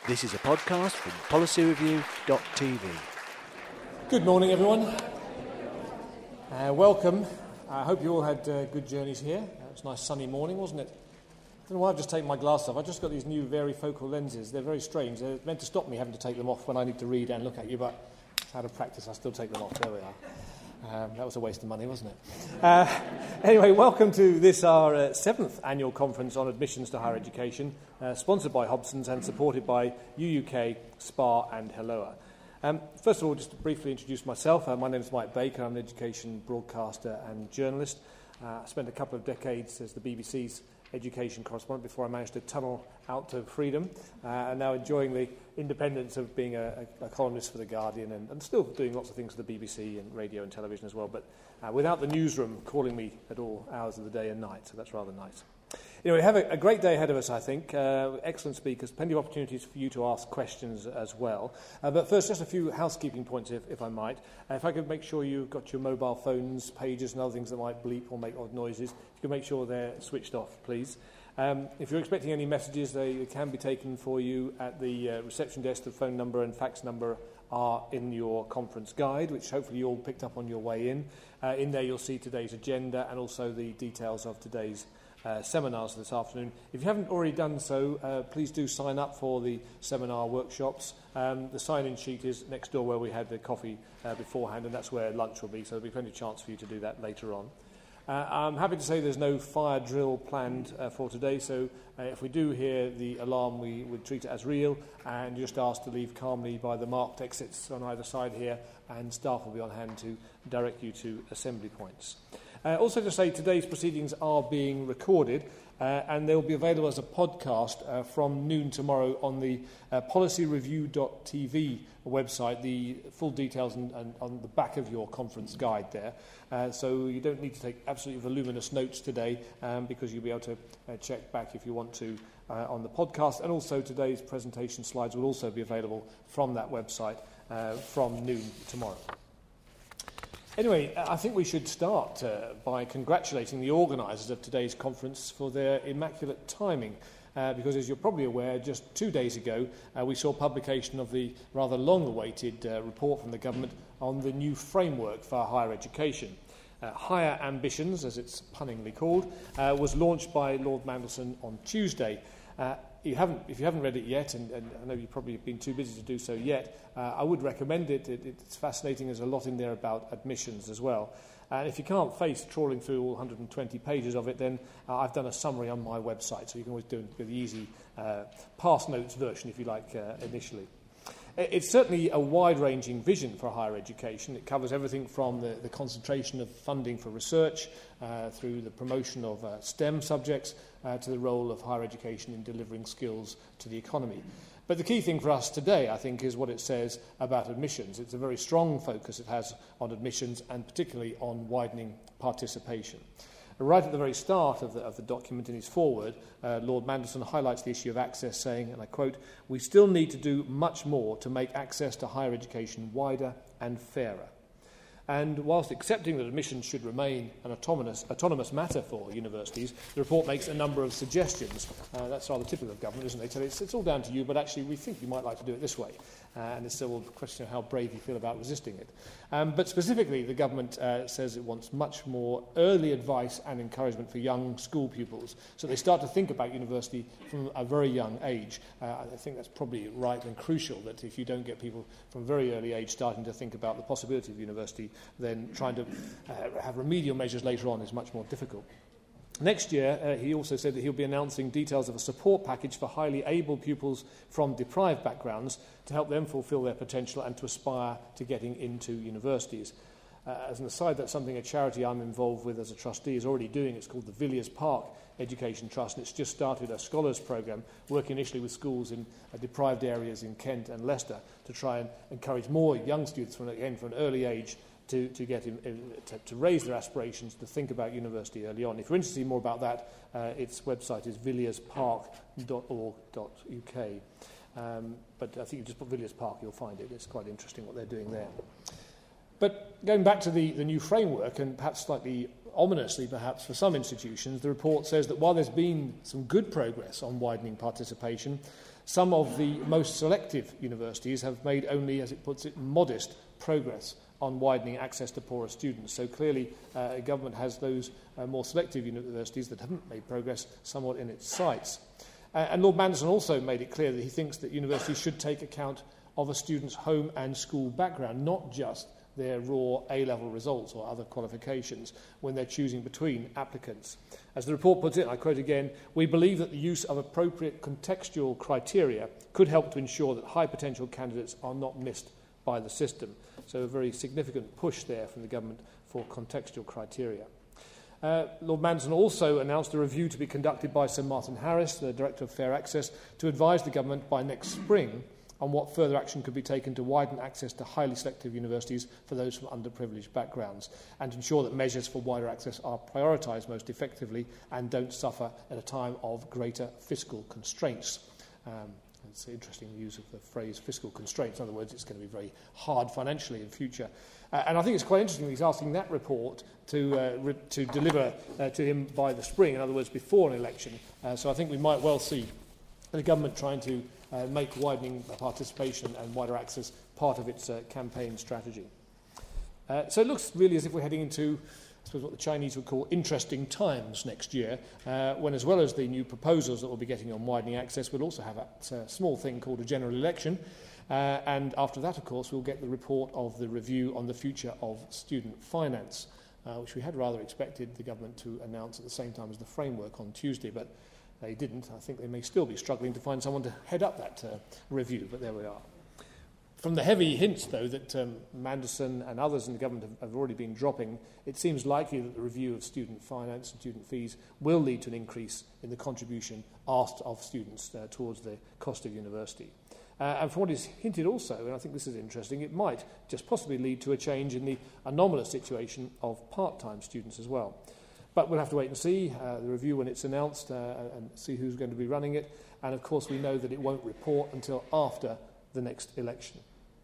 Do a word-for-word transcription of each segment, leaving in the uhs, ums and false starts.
This is a podcast from policy review dot t v. Good morning, everyone. Uh, welcome. I hope you all had uh, good journeys here. Uh, it was a nice sunny morning, wasn't it? I don't know why I've just taken my glasses off. I've just got these new varifocal lenses. They're very strange. They're meant to stop me having to take them off when I need to read and look at you, but out of practice I still take them off. There we are. Um, that was a waste of money, wasn't it? Uh, anyway, welcome to this, our uh, seventh annual conference on admissions to higher education, uh, sponsored by Hobsons and supported by U U K, SPAR and Helloa. Um, first of all, just to briefly introduce myself, uh, my name is Mike Baker. I'm an education broadcaster and journalist. Uh, I spent a couple of decades as the B B C's education correspondent before I managed to tunnel out to freedom, uh, and now enjoying the independence of being a, a, a columnist for The Guardian and, and still doing lots of things for the B B C and radio and television as well, but uh, without the newsroom calling me at all hours of the day and night, so that's rather nice. Anyway, we have a, a great day ahead of us, I think. Uh, excellent speakers, plenty of opportunities for you to ask questions as well. Uh, but first, just a few housekeeping points, if, if I might. Uh, if I could make sure you've got your mobile phones, pages and other things that might bleep or make odd noises, if you could make sure they're switched off, please. Um, if you're expecting any messages, they can be taken for you at the uh, reception desk. The phone number and fax number are in your conference guide, which hopefully you all picked up on your way in. Uh, in there you'll see today's agenda and also the details of today's Uh, seminars this afternoon. If you haven't already done so, uh, please do sign up for the seminar workshops. Um, the sign-in sheet is next door where we had the coffee uh, beforehand, and that's where lunch will be, so there'll be plenty of chance for you to do that later on. Uh, I'm happy to say there's no fire drill planned uh, for today, so uh, if we do hear the alarm, we would treat it as real and just ask to leave calmly by the marked exits on either side here, and staff will be on hand to direct you to assembly points. Uh, also to say, today's proceedings are being recorded uh, and they'll be available as a podcast uh, from noon tomorrow on the uh, policy review dot t v website. The full details and, and on the back of your conference guide there. Uh, so you don't need to take absolutely voluminous notes today um, because you'll be able to uh, check back if you want to uh, on the podcast. And also today's presentation slides will also be available from that website uh, from noon tomorrow. Anyway, I think we should start uh, by congratulating the organisers of today's conference for their immaculate timing, uh, because as you're probably aware, just two days ago uh, we saw publication of the rather long-awaited uh, report from the government on the new framework for higher education. Uh, Higher Ambitions, as it's punningly called, uh, was launched by Lord Mandelson on Tuesday. Uh, You haven't, if you haven't read it yet, and, and I know you've probably been too busy to do so yet, uh, I would recommend it. it. It's fascinating. There's a lot in there about admissions as well. And if you can't face trawling through all one hundred twenty pages of it, then uh, I've done a summary on my website, so you can always do it with the easy uh, pass notes version, if you like, uh, initially. It's certainly a wide-ranging vision for higher education. It covers everything from the, the concentration of funding for research uh, through the promotion of uh, STEM subjects uh, to the role of higher education in delivering skills to the economy. But the key thing for us today, I think, is what it says about admissions. It's a very strong focus it has on admissions and particularly on widening participation. Right at the very start of the, of the document in his foreword, uh, Lord Mandelson highlights the issue of access, saying, and I quote, "We still need to do much more to make access to higher education wider and fairer." And whilst accepting that admissions should remain an autonomous, autonomous matter for universities, the report makes a number of suggestions. Uh, that's rather typical of government, isn't it? They tell you it's, it's all down to you, but actually we think you might like to do it this way. Uh, and it's still a question of how brave you feel about resisting it. Um, but specifically, the government uh, says it wants much more early advice and encouragement for young school pupils, so they start to think about university from a very young age. Uh, I think that's probably right and crucial, that if you don't get people from a very early age starting to think about the possibility of university, then trying to uh, have remedial measures later on is much more difficult. Next year, uh, he also said that he'll be announcing details of a support package for highly able pupils from deprived backgrounds to help them fulfil their potential and to aspire to getting into universities. Uh, as an aside, that's something a charity I'm involved with as a trustee is already doing. It's called the Villiers Park Education Trust, and it's just started a scholars programme, working initially with schools in uh, deprived areas in Kent and Leicester to try and encourage more young students from, again, from an early age to, to get in, in, to, to raise their aspirations, to think about university early on. If you're interested in more about that, uh, its website is villiers park dot org dot u k. Um, but I think you just put Villiers Park, you'll find it. It's quite interesting what they're doing there. But going back to the, the new framework, and perhaps slightly ominously perhaps for some institutions, the report says that while there's been some good progress on widening participation, Some of the most selective universities have made only, as it puts it, modest progress on widening access to poorer students. So clearly, uh, government has those uh, more selective universities that haven't made progress somewhat in its sights. Uh, and Lord Manderson also made it clear that he thinks that universities should take account of a student's home and school background, not just their raw A-level results or other qualifications when they're choosing between applicants. As the report puts it, I quote again, "We believe that the use of appropriate contextual criteria could help to ensure that high-potential candidates are not missed by the system." So a very significant push there from the government for contextual criteria. Uh, Lord Manderson also announced a review to be conducted by Sir Martin Harris, the Director of Fair Access, to advise the government by next spring on what further action could be taken to widen access to highly selective universities for those from underprivileged backgrounds, and to ensure that measures for wider access are prioritised most effectively and don't suffer at a time of greater fiscal constraints. Um, It's an interesting use of the phrase fiscal constraints. In other words, it's going to be very hard financially in future. Uh, and I think it's quite interesting that he's asking that report to, uh, re- to deliver uh, to him by the spring, in other words, before an election. Uh, so I think we might well see the government trying to uh, make widening participation and wider access part of its uh, campaign strategy. Uh, so it looks really as if we're heading into, I suppose, what the Chinese would call interesting times next year, uh, when, as well as the new proposals that we'll be getting on widening access, we'll also have a, a small thing called a general election. Uh, and after that, of course, we'll get the report of the review on the future of student finance, uh, which we had rather expected the government to announce at the same time as the framework on Tuesday, but they didn't. I think they may still be struggling to find someone to head up that uh, review, but there we are. From the heavy hints, though, that um, Manderson and others in the government have, have already been dropping, it seems likely that the review of student finance and student fees will lead to an increase in the contribution asked of students uh, towards the cost of university. Uh, and from what is hinted also, and I think this is interesting, it might just possibly lead to a change in the anomalous situation of part-time students as well. But we'll have to wait and see uh, the review when it's announced uh, and see who's going to be running it. And, of course, we know that it won't report until after the next election.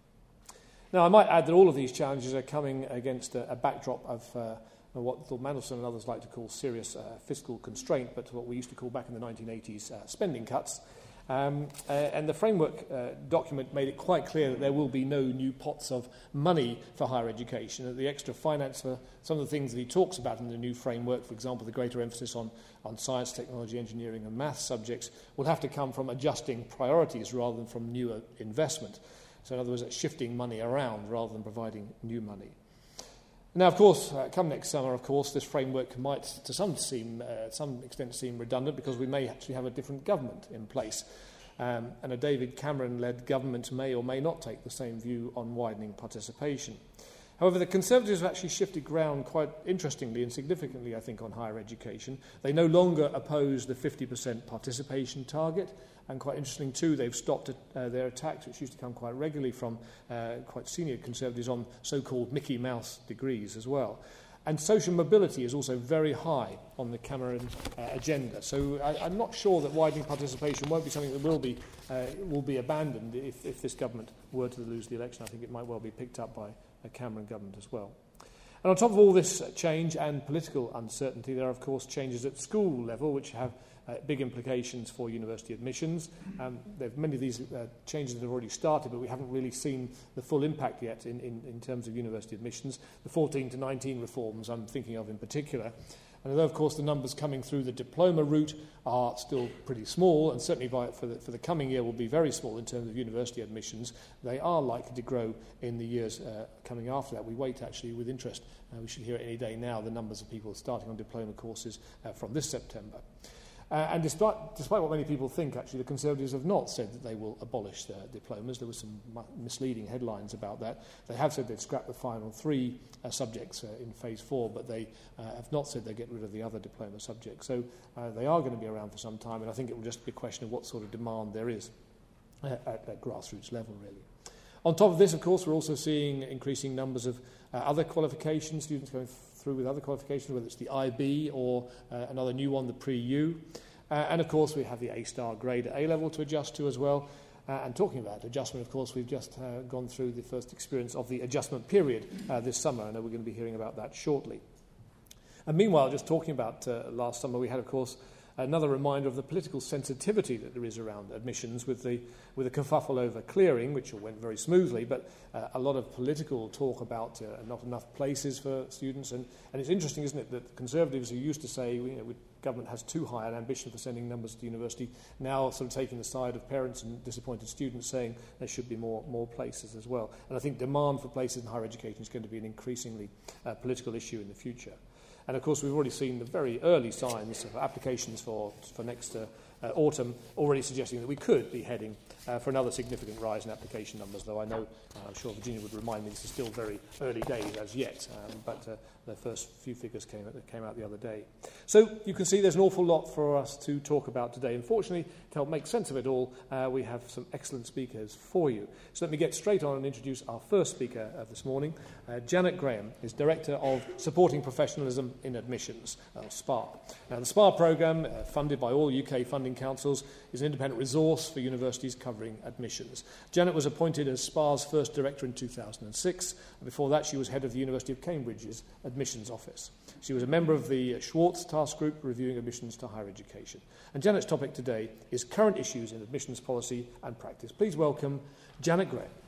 Now, I might add that all of these challenges are coming against a, a backdrop of uh, what Lord Manderson and others like to call serious uh, fiscal constraint, but what we used to call back in the nineteen eighties uh, spending cuts. Um, uh, and the framework uh, document made it quite clear that there will be no new pots of money for higher education, that the extra finance for some of the things that he talks about in the new framework, for example, the greater emphasis on, on science, technology, engineering and maths subjects, will have to come from adjusting priorities rather than from newer investment. So in other words, it's shifting money around rather than providing new money. Now, of course, uh, come next summer, of course, this framework might, to some, seem, uh, some extent, seem redundant because we may actually have a different government in place. Um, and a David Cameron-led government may or may not take the same view on widening participation. However, the Conservatives have actually shifted ground quite interestingly and significantly, I think, on higher education. They no longer oppose the fifty percent participation target. And quite interesting too, they've stopped uh, their attacks, which used to come quite regularly from uh, quite senior Conservatives on so-called Mickey Mouse degrees as well. And social mobility is also very high on the Cameron uh, agenda. So I, I'm not sure that widening participation won't be something that will be, uh, will be abandoned if, if this government were to lose the election. I think it might well be picked up by a Cameron government as well. And on top of all this change and political uncertainty, there are, of course, changes at school level which have uh, big implications for university admissions. Um, there are many of these uh, changes that have already started, but we haven't really seen the full impact yet in, in, in terms of university admissions. The fourteen to nineteen reforms I'm thinking of in particular. And although, of course, the numbers coming through the diploma route are still pretty small, and certainly by, for, the, for the coming year will be very small in terms of university admissions, they are likely to grow in the years uh, coming after that. We wait, actually, with interest. Uh, we should hear it any day now, the numbers of people starting on diploma courses uh, from this September. Uh, and despite, despite what many people think, actually, the Conservatives have not said that they will abolish their diplomas. There were some misleading headlines about that. They have said they'd scrap the final three uh, subjects uh, in phase four, but they uh, have not said they'll get rid of the other diploma subjects. So uh, they are going to be around for some time, and I think it will just be a question of what sort of demand there is uh, at that grassroots level, really. On top of this, of course, we're also seeing increasing numbers of uh, other qualifications, students going through with other qualifications, whether it's the I B or uh, another new one, the Pre-U. Uh, and, of course, we have the A-star grade at A-level to adjust to as well. Uh, and talking about adjustment, of course, we've just uh, gone through the first experience of the adjustment period uh, this summer. I know we're going to be hearing about that shortly. And meanwhile, just talking about uh, last summer, we had, of course, another reminder of the political sensitivity that there is around admissions with the with a kerfuffle over clearing, which all went very smoothly, but uh, a lot of political talk about uh, not enough places for students. And, and it's interesting, isn't it, that Conservatives who used to say, you know, government has too high an ambition for sending numbers to university, now sort of taking the side of parents and disappointed students, saying there should be more, more places as well. And I think demand for places in higher education is going to be an increasingly uh, political issue in the future. And of course, we've already seen the very early signs of applications for, for next uh, uh, autumn already suggesting that we could be heading uh, for another significant rise in application numbers, though I know, uh, I'm sure Virginia would remind me this is still very early days as yet, um, but uh, the first few figures came, came out the other day. So you can see there's an awful lot for us to talk about today. Unfortunately, to help make sense of it all, uh, we have some excellent speakers for you. So let me get straight on and introduce our first speaker of this morning. Uh, Janet Graham is Director of Supporting Professionalism in Admissions, uh, SPAR. Now, the SPAR programme, uh, funded by all U K funding councils, is an independent resource for universities covering admissions. Janet was appointed as SPAR's first director in two thousand six. And before that, she was head of the University of Cambridge's admissions office. She was a member of the Schwartz Task Group reviewing admissions to higher education. And Janet's topic today is current issues in admissions policy and practice. Please welcome Janet Graham.